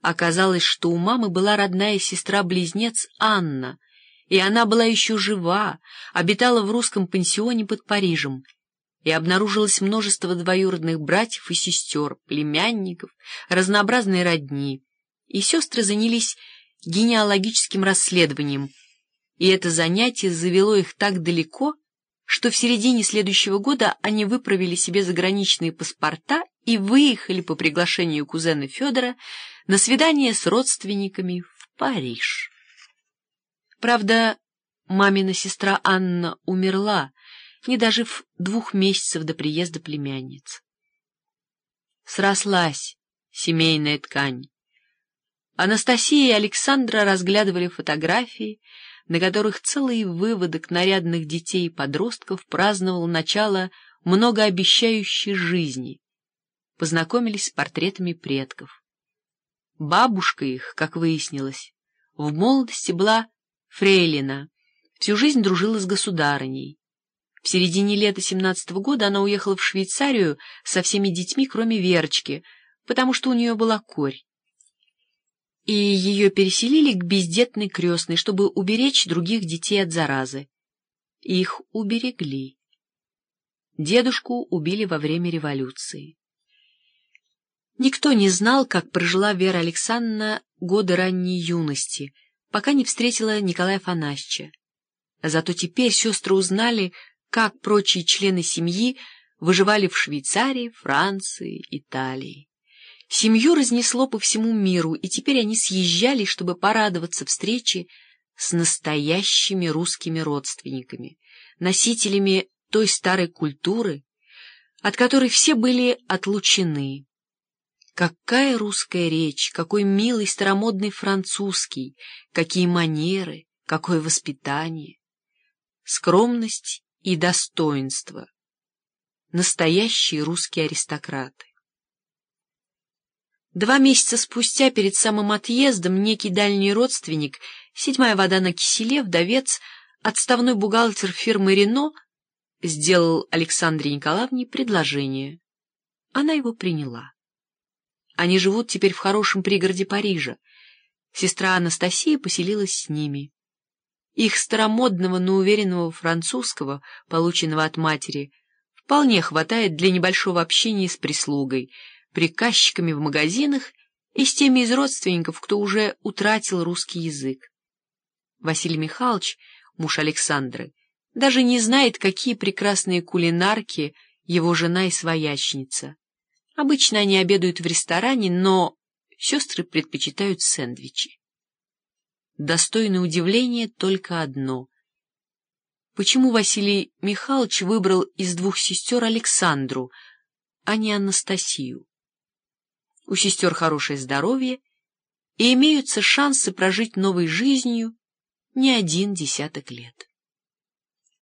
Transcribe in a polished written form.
Оказалось, что у мамы была родная сестра-близнец Анна, и она была еще жива, обитала в русском пансионе под Парижем, и обнаружилось множество двоюродных братьев и сестер, племянников, разнообразной родни, и сестры занялись генеалогическим расследованием, и это занятие завело их так далеко, что в середине следующего года они выправили себе заграничные паспорта и выехали по приглашению кузена Федора на свидание с родственниками в Париж. Правда, мамина сестра Анна умерла, не дожив 2 месяцев до приезда племянниц. Срослась семейная ткань. Анастасия и Александра разглядывали фотографии, на которых целый выводок нарядных детей и подростков праздновал начало многообещающей жизни. Познакомились с портретами предков. Бабушка их, как выяснилось, в молодости была фрейлина, всю жизнь дружила с государыней. В середине лета 17-го года она уехала в Швейцарию со всеми детьми, кроме Верочки, потому что у нее была корь. И ее переселили к бездетной крестной, чтобы уберечь других детей от заразы. Их уберегли. Дедушку убили во время революции. Никто не знал, как прожила Вера Александровна годы ранней юности, пока не встретила Николая Афанасьевича. Зато теперь сестры узнали, как прочие члены семьи выживали в Швейцарии, Франции, Италии. Семью разнесло по всему миру, и теперь они съезжали, чтобы порадоваться встрече с настоящими русскими родственниками, носителями той старой культуры, от которой все были отлучены. Какая русская речь, какой милый старомодный французский, какие манеры, какое воспитание, скромность и достоинство. Настоящие русские аристократы. 2 месяца спустя, перед самым отъездом, некий дальний родственник, 7-я вода на киселе, вдовец, отставной бухгалтер фирмы «Рено», сделал Александре Николаевне предложение. Она его приняла. Они живут теперь в хорошем пригороде Парижа. Сестра Анастасия поселилась с ними. Их старомодного, но уверенного французского, полученного от матери, вполне хватает для небольшого общения с прислугой, приказчиками в магазинах и с теми из родственников, кто уже утратил русский язык. Василий Михайлович, муж Александры, даже не знает, какие прекрасные кулинарки его жена и своячница. Обычно они обедают в ресторане, но сестры предпочитают сэндвичи. Достойно удивления только одно. Почему Василий Михайлович выбрал из 2 сестер Александру, а не Анастасию? У сестер хорошее здоровье, и имеются шансы прожить новой жизнью не 1 десяток лет.